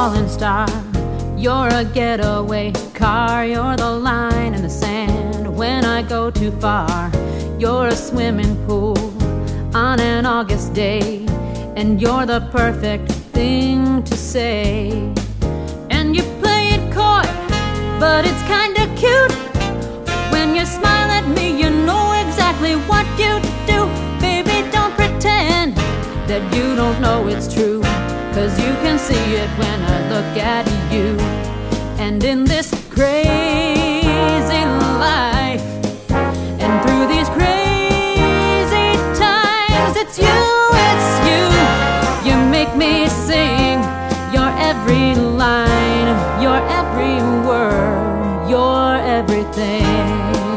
falling star. You're a getaway car. You're the line in the sand when I go too far. You're a swimming pool on an August day, and you're the perfect thing to say. And you play it coy, but it's kinda cute. When you smile at me, you know exactly what you do. Baby, don't pretend that you don't know it's true, 'cause you can see it when I look at you. And in this crazy life, and through these crazy times, it's you, you make me sing your every line, your every word, your everything.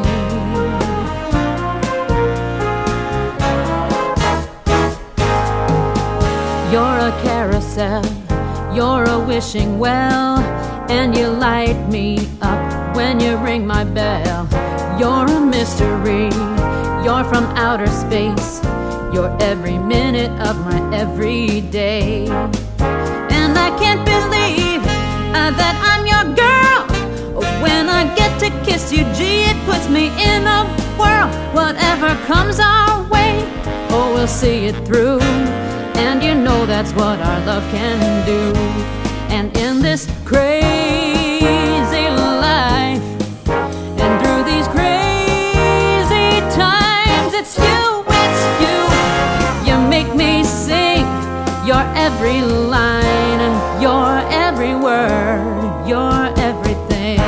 You're a carousel, you're a wishing well, and you light me up when you ring my bell. You're a mystery, you're from outer space, you're every minute of my everyday. And I can't believe that I'm your girl. When I get to kiss you, gee, it puts me in a whirl. Whatever comes our way, oh, we'll see it through. And you know that's what our love can do. And in this crazy life, and through these crazy times, it's you, you make me sing your every line, your every word, your everything.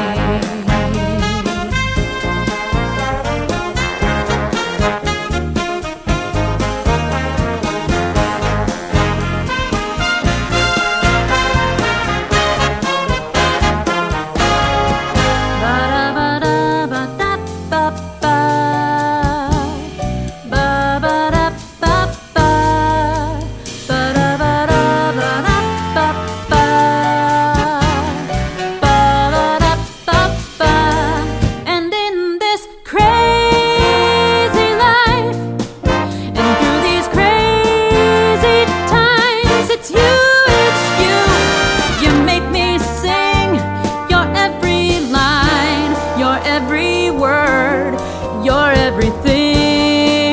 Every word, your everything,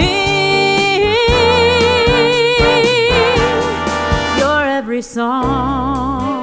your every song.